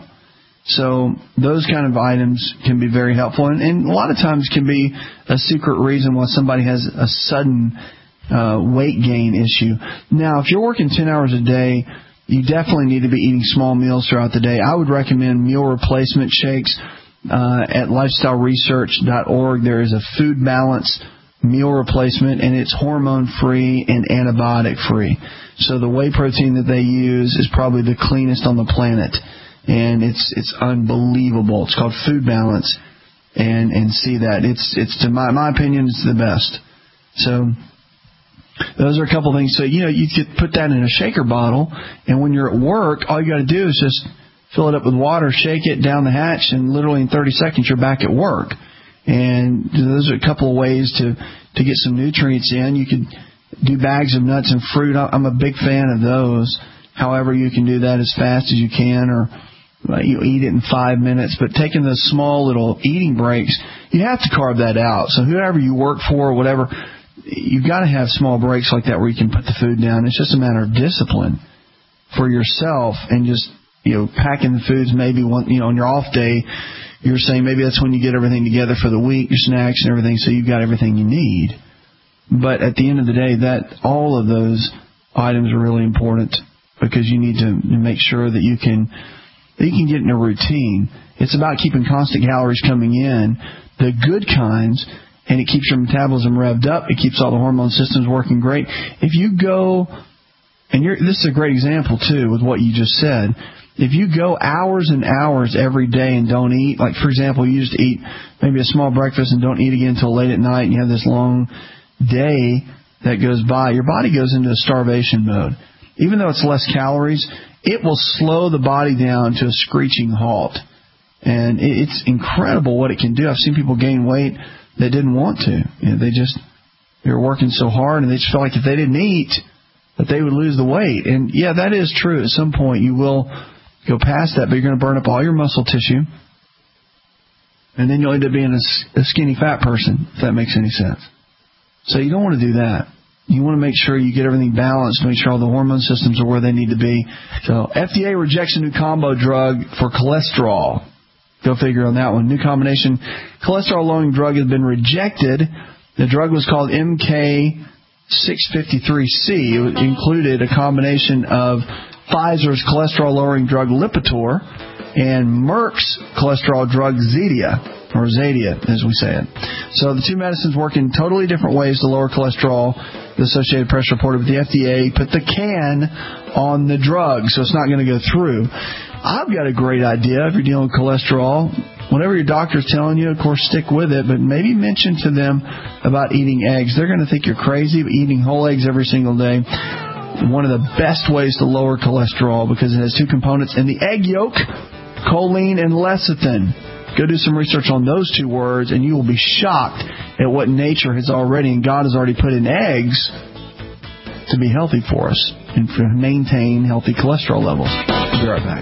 So those kind of items can be very helpful, and, and a lot of times can be a secret reason why somebody has a sudden uh, weight gain issue. Now, if you're working ten hours a day, you definitely need to be eating small meals throughout the day. I would recommend meal replacement shakes uh, at lifestyle research dot org. There is a food balance meal replacement, and it's hormone-free and antibiotic-free. So the whey protein that they use is probably the cleanest on the planet. And it's it's unbelievable. It's called Food Balance, and and see that it's it's to my my opinion it's the best. So those are a couple things. So you know you could put that in a shaker bottle, and when you're at work, all you got to do is just fill it up with water, shake it down the hatch, and literally in thirty seconds you're back at work. And those are a couple of ways to to get some nutrients in. You could do bags of nuts and fruit. I'm a big fan of those. However, you can do that as fast as you can, or you eat it in five minutes, but taking those small little eating breaks, you have to carve that out. So whoever you work for or whatever, you've got to have small breaks like that where you can put the food down. It's just a matter of discipline for yourself, and just, you know, packing the foods maybe one, you know, on your off day, you're saying maybe that's when you get everything together for the week, your snacks and everything, so you've got everything you need. But at the end of the day, that all of those items are really important, because you need to make sure that you can that you can get in a routine. It's about keeping constant calories coming in, the good kinds, and it keeps your metabolism revved up. It keeps all the hormone systems working great. If you go, and you're, this is a great example, too, with what you just said. If you go hours and hours every day and don't eat, like, for example, you just eat maybe a small breakfast and don't eat again until late at night, and you have this long day that goes by, your body goes into a starvation mode. Even though it's less calories, it will slow the body down to a screeching halt. And it's incredible what it can do. I've seen people gain weight that didn't want to. You know, they just, they were working so hard, and they just felt like if they didn't eat, that they would lose the weight. And, yeah, that is true. At some point, you will go past that, but you're going to burn up all your muscle tissue. And then you'll end up being a, a skinny fat person, if that makes any sense. So you don't want to do that. You want to make sure you get everything balanced, make sure all the hormone systems are where they need to be. So F D A rejects a new combo drug for cholesterol. Go figure on that one. New combination cholesterol-lowering drug has been rejected. The drug was called M K six fifty-three C. It included a combination of Pfizer's cholesterol-lowering drug Lipitor and Merck's cholesterol drug Zetia, or Zadia, as we say it. So the two medicines work in totally different ways to lower cholesterol. The Associated Press reported with the F D A put the can on the drug, so it's not going to go through. I've got a great idea if you're dealing with cholesterol. whatever your doctor's telling you, of course, stick with it, but maybe mention to them about eating eggs. They're going to think you're crazy, but eating whole eggs every single day, one of the best ways to lower cholesterol because it has two components in the egg yolk, choline and lecithin. Go do some research on those two words, and you will be shocked at what nature has already and God has already put in eggs to be healthy for us and to maintain healthy cholesterol levels. We'll be right back.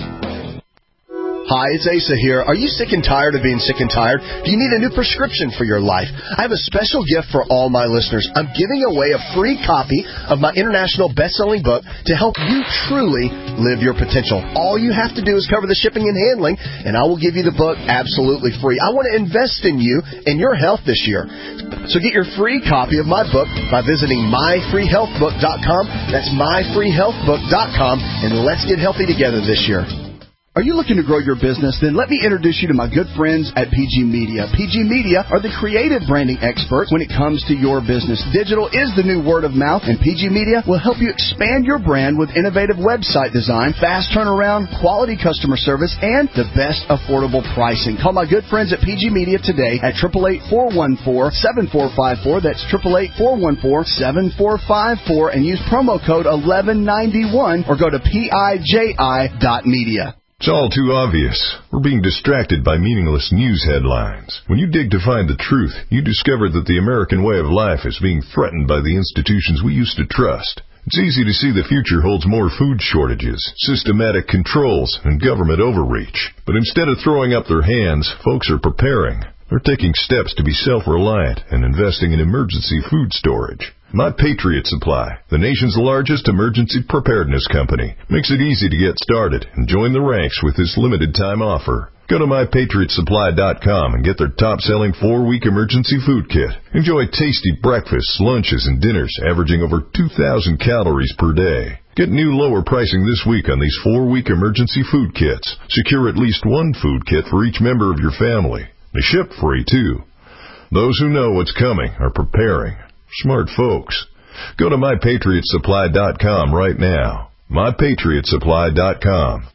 Hi, it's Asa here. Are you sick and tired of being sick and tired? Do you need a new prescription for your life? I have a special gift for all my listeners. I'm giving away a free copy of my international best-selling book to help you truly live your potential. All you have to do is cover the shipping and handling, and I will give you the book absolutely free. I want to invest in you and your health this year. So get your free copy of my book by visiting my free health book dot com. That's my free health book dot com, and let's get healthy together this year. Are you looking to grow your business? Then let me introduce you to my good friends at P G Media. P G Media are the creative branding experts when it comes to your business. Digital is the new word of mouth, and P G Media will help you expand your brand with innovative website design, fast turnaround, quality customer service, and the best affordable pricing. Call my good friends at P G Media today at eight eight eight, four one four, seven four five four. That's eight eight eight, four one four, seven four five four, and use promo code eleven ninety-one or go to P I J I dot media. It's all too obvious. We're being distracted by meaningless news headlines. When you dig to find the truth, you discover that the American way of life is being threatened by the institutions we used to trust. It's easy to see the future holds more food shortages, systematic controls, and government overreach. But instead of throwing up their hands, folks are preparing. They're taking steps to be self-reliant and investing in emergency food storage. My Patriot Supply, the nation's largest emergency preparedness company, makes it easy to get started and join the ranks with this limited-time offer. Go to my patriot supply dot com and get their top-selling four-week emergency food kit. Enjoy tasty breakfasts, lunches, and dinners averaging over two thousand calories per day. Get new lower pricing this week on these four-week emergency food kits. Secure at least one food kit for each member of your family. They ship free, too. Those who know what's coming are preparing. Smart folks. Go to my patriot supply dot com right now. my patriot supply dot com.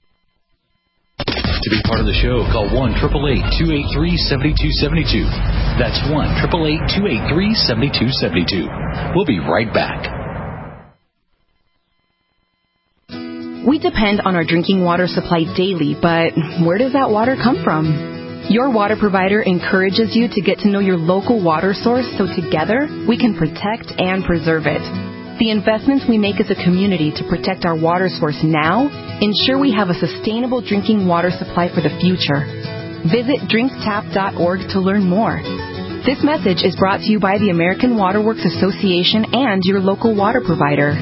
To be part of the show, call one eight eight eight, two eight three, seven two seven two. That's one eight eight eight, two eight three, seven two seven two. We'll be right back. We depend on our drinking water supply daily, but where does that water come from? Your water provider encourages you to get to know your local water source so together we can protect and preserve it. The investments we make as a community to protect our water source now ensure we have a sustainable drinking water supply for the future. Visit drink tap dot org to learn more. This message is brought to you by the American Water Works Association and your local water provider.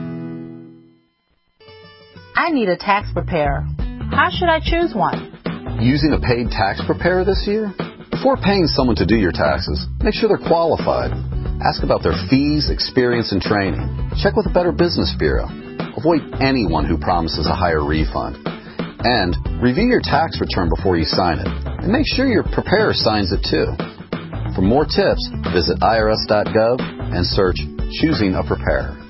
I need a tax preparer. How should I choose one? Using a paid tax preparer this year? Before paying someone to do your taxes, make sure they're qualified. Ask about their fees, experience, and training. Check with the Better Business Bureau. Avoid anyone who promises a higher refund. And review your tax return before you sign it. And make sure your preparer signs it too. For more tips, visit I R S dot gov and search Choosing a Preparer.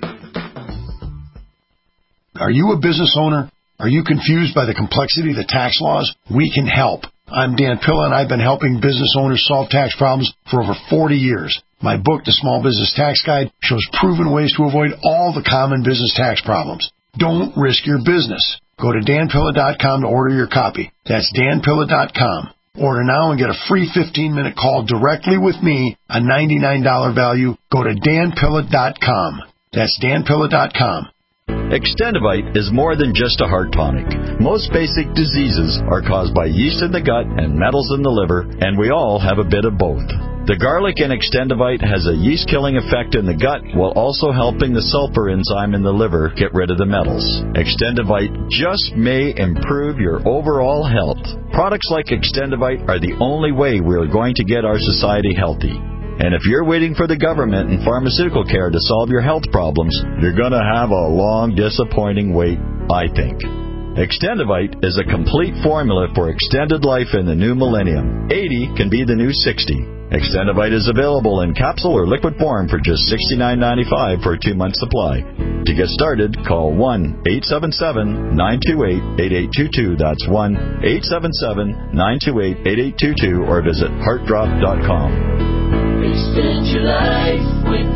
Are you a business owner? Are you confused by the complexity of the tax laws? We can help. I'm Dan Pilla, and I've been helping business owners solve tax problems for over forty years. My book, The Small Business Tax Guide, shows proven ways to avoid all the common business tax problems. Don't risk your business. Go to dan pilla dot com to order your copy. That's dan pilla dot com. Order now and get a free fifteen-minute call directly with me, a ninety-nine dollars value. Go to dan pilla dot com. That's dan pilla dot com. Extendivite is more than just a heart tonic. Most basic diseases are caused by yeast in the gut and metals in the liver, and we all have a bit of both. The garlic in Extendivite has a yeast-killing effect in the gut while also helping the sulfur enzyme in the liver get rid of the metals. Extendivite just may improve your overall health. Products like Extendivite are the only way we're going to get our society healthy. And if you're waiting for the government and pharmaceutical care to solve your health problems, you're going to have a long, disappointing wait, I think. Extendivite is a complete formula for extended life in the new millennium. eighty can be the new sixty. Extendivite is available in capsule or liquid form for just sixty-nine ninety-five for a two-month supply. To get started, call one eight seven seven, nine two eight, eight eight two two. That's one eight seven seven, nine two eight, eight eight two two or visit heart drop dot com. Extend your life with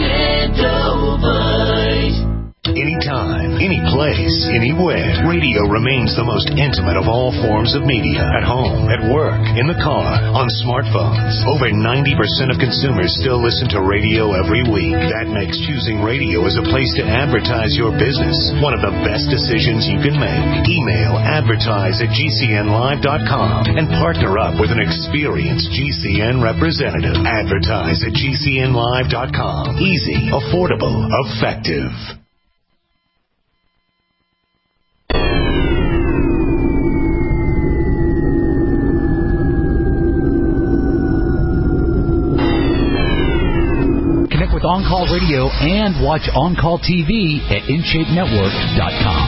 Extendivite. Anytime, any place, anywhere, radio remains the most intimate of all forms of media. At home, at work, in the car, on smartphones. Over ninety percent of consumers still listen to radio every week. That makes choosing radio as a place to advertise your business one of the best decisions you can make. Email advertise at G C N live dot com and partner up with an experienced G C N representative. Advertise at G C N live dot com. Easy, affordable, effective. With On Call Radio and watch On Call T V at in shape network dot com.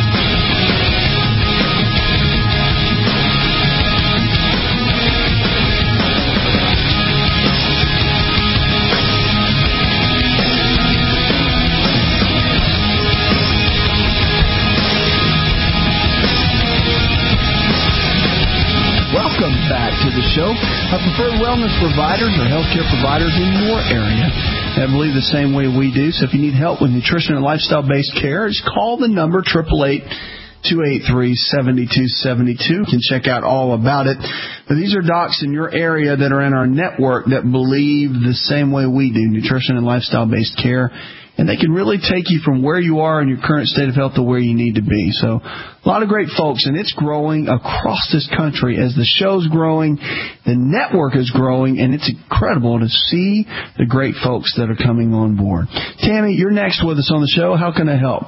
Welcome back to the show. Our preferred wellness providers or healthcare providers in your area that believe the same way we do. So if you need help with nutrition and lifestyle-based care, just call the number, eight eight eight, two eight three, seven two seven two. You can check out all about it. But these are docs in your area that are in our network that believe the same way we do, nutrition and lifestyle-based care. And they can really take you from where you are in your current state of health to where you need to be. So a lot of great folks, and it's growing across this country as the show's growing, the network is growing, and it's incredible to see the great folks that are coming on board. Tammy, you're next with us on the show. How can I help?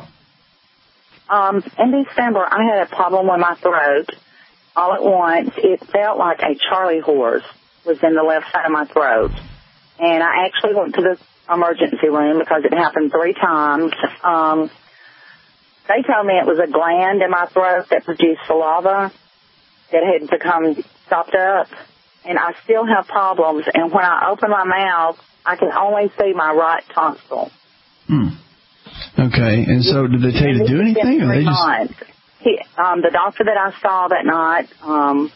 Um, in December, I had a problem with my throat. All at once, it felt like a Charlie horse was in the left side of my throat. And I actually went to the emergency room because it happened three times. Um, they told me it was a gland in my throat that produced saliva that had become stopped up, and I still have problems. And when I open my mouth, I can only see my right tonsil. Hmm. Okay, and so did they tell you to do anything, or they just? He, um, the doctor that I saw that night um,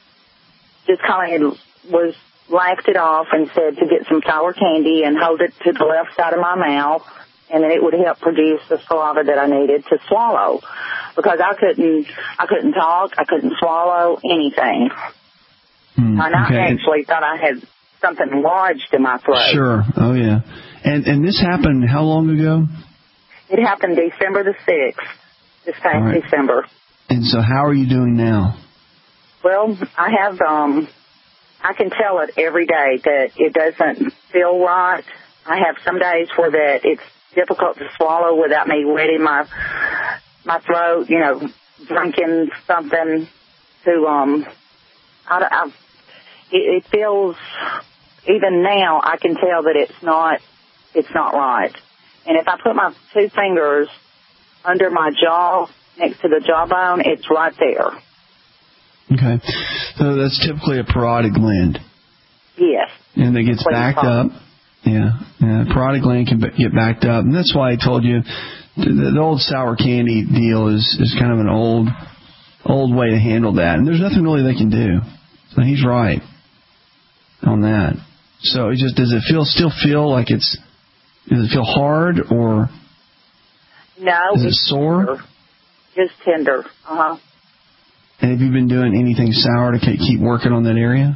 just kind of was. laughed it off and said to get some sour candy and hold it to the left side of my mouth, and then it would help produce the saliva that I needed to swallow, because I couldn't, I couldn't talk, I couldn't swallow anything. Mm, and I okay. actually thought I had something lodged in my throat. Sure. Oh yeah. And and this happened how long ago? It happened December the sixth, this past right. December. And so, how are you doing now? Well, I have um. I can tell it every day that it doesn't feel right. I have some days where that it's difficult to swallow without me wetting my my throat, you know, drinking something to, um, I, I, it, it feels, even now, I can tell that it's not, it's not right. And if I put my two fingers under my jaw, next to the jawbone, it's right there. Okay. So that's typically a parotid gland. Yes. And it gets backed up. Yeah. Yeah. Parotid gland can get backed up. And that's why I told you the, the old sour candy deal is, is kind of an old old way to handle that. And there's nothing really they can do. So he's right on that. So it just, does it feel still feel like it's, does it feel hard or no, is it sore? Tender. Just tender. Uh-huh. And have you been doing anything sour to keep working on that area?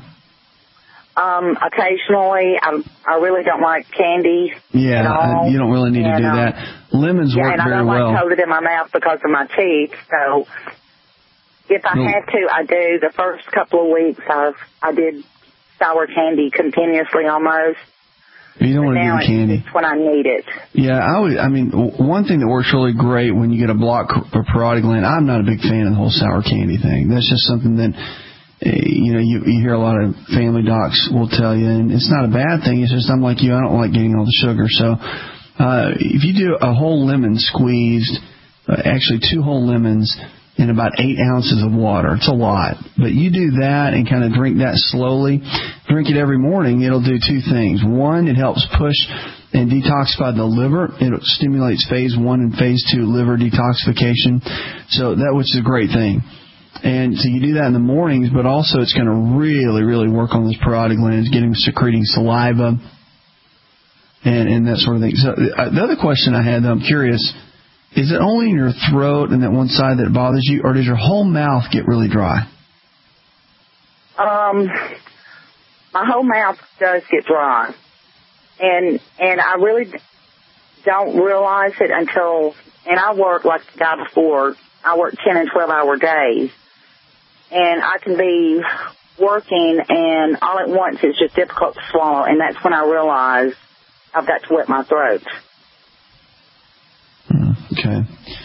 Um, occasionally. I I really don't like candy. Yeah, at all. you don't really need and, to do um, that. Lemons yeah, work and I very don't well. like to hold it in my mouth because of my teeth. So if I no. had to, I do. The first couple of weeks, I I did sour candy continuously almost. You don't want to do do candy. It's when I need it. Yeah, I would. I mean, one thing that works really great when you get a blocked parotid gland. I'm not a big fan of the whole sour candy thing. That's just something that, you know, you, you hear a lot of family docs will tell you, and it's not a bad thing. It's just I'm like you. I don't like getting all the sugar. So uh, if you do a whole lemon squeezed, uh, actually two whole lemons, and about eight ounces of water. It's a lot. But you do that and kind of drink that slowly. Drink it every morning. It'll do two things. One, it helps push and detoxify the liver. It stimulates phase one and phase two liver detoxification. So that which is a great thing. And so you do that in the mornings, but also it's going to really, really work on those parotid glands, getting them secreting saliva and, and that sort of thing. So uh, the other question I had, though, I'm curious, is it only in your throat and that one side that bothers you, or does your whole mouth get really dry? Um, my whole mouth does get dry. And and I really don't realize it until, and I work like the guy before, I work ten and twelve hour days. And I can be working and all at once it's just difficult to swallow, and that's when I realize I've got to wet my throat. Okay.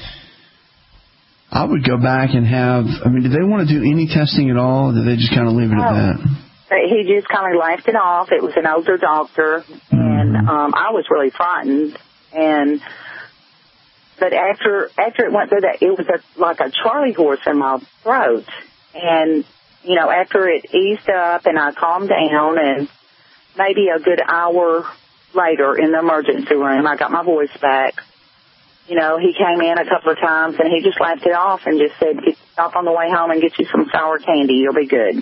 I would go back and have, I mean, do they want to do any testing at all, or do they just kind of leave it at that? He just kind of laughed it off. It was an older doctor, and um, I was really frightened. And but after after it went through that, it was a, like a Charlie horse in my throat. And you know, after it eased up and I calmed down, and maybe a good hour later in the emergency room, I got my voice back. You know, he came in a couple of times, and he just laughed it off and just said, "Stop on the way home and get you some sour candy. You'll be good."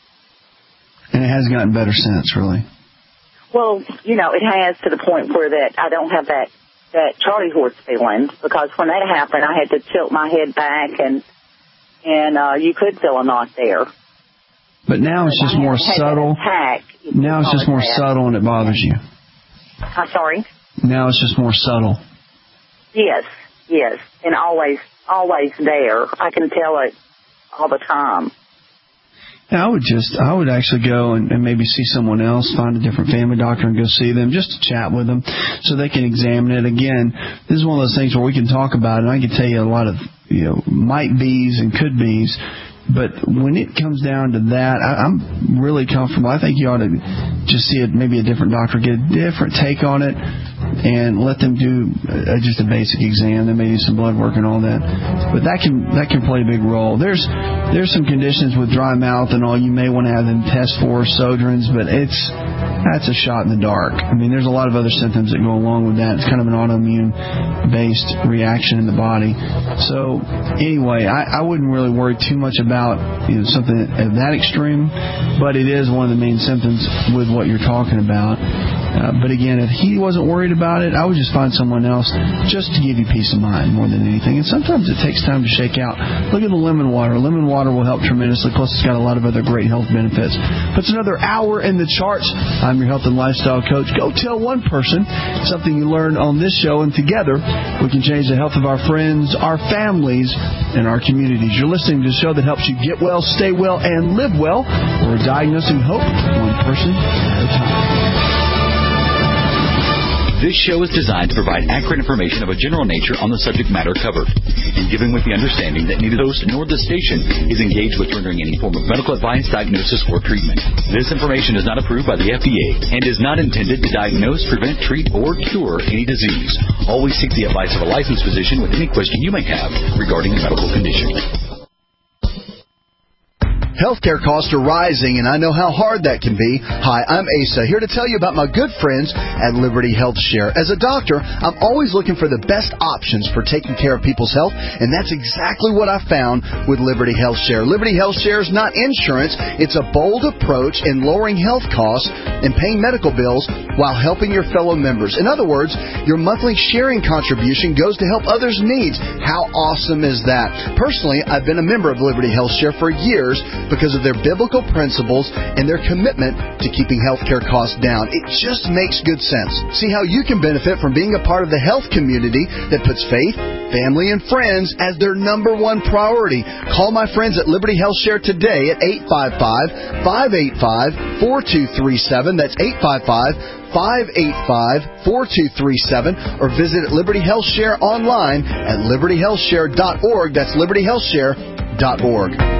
And it has gotten better since, really. Well, you know, it has to the point where that I don't have that, that Charlie horse feeling, because when that happened, I had to tilt my head back, and and uh, you could feel a knot there. But now it's just more subtle. Now it's just more subtle, and it bothers you. I'm sorry? Now it's just more subtle. Yes, yes, and always, always there. I can tell it all the time. Yeah, I would just, I would actually go and, and maybe see someone else, find a different family doctor and go see them, just to chat with them so they can examine it. Again, this is one of those things where we can talk about it, and I can tell you a lot of, you know, might be's and could be's. But when it comes down to that, I, I'm really comfortable. I think you ought to just see it, maybe a different doctor, get a different take on it, and let them do uh, just a basic exam. Then maybe some blood work and all that. But that can that can play a big role. There's there's some conditions with dry mouth and all you may want to have them test for, Sjögren's, but it's that's a shot in the dark. I mean, there's a lot of other symptoms that go along with that. It's kind of an autoimmune-based reaction in the body. So anyway, I, I wouldn't really worry too much about you know, something at that extreme, but it is one of the main symptoms with what you're talking about. Uh, but again, if he wasn't worried about it, I would just find someone else just to give you peace of mind more than anything. And sometimes it takes time to shake out. Look at the lemon water. Lemon water will help tremendously. Plus, it's got a lot of other great health benefits. But it's another hour in the charts. I'm your health and lifestyle coach. Go tell one person something you learned on this show, and together we can change the health of our friends, our families, and our communities. You're listening to a show that helps you get well, stay well, and live well. We're diagnosing hope one person at a time. This show is designed to provide accurate information of a general nature on the subject matter covered, and given with the understanding that neither the host nor the station is engaged with rendering any form of medical advice, diagnosis, or treatment. This information is not approved by the F D A and is not intended to diagnose, prevent, treat, or cure any disease. Always seek the advice of a licensed physician with any question you may have regarding a medical condition. Healthcare costs are rising, and I know how hard that can be. Hi, I'm Asa, here to tell you about my good friends at Liberty Health Share. As a doctor, I'm always looking for the best options for taking care of people's health, and that's exactly what I found with Liberty Health Share. Liberty Health Share is not insurance. It's a bold approach in lowering health costs and paying medical bills while helping your fellow members. In other words, your monthly sharing contribution goes to help others' needs. How awesome is that? Personally, I've been a member of Liberty Health Share for years, because of their biblical principles and their commitment to keeping healthcare costs down. It just makes good sense. See how you can benefit from being a part of the health community that puts faith, family, and friends as their number one priority. Call my friends at Liberty Health Share today at eight five five, five eight five, four two three seven. That's eight five five, five eight five, four two three seven. Or visit Liberty Health Share online at liberty health share dot org. That's liberty health share dot org.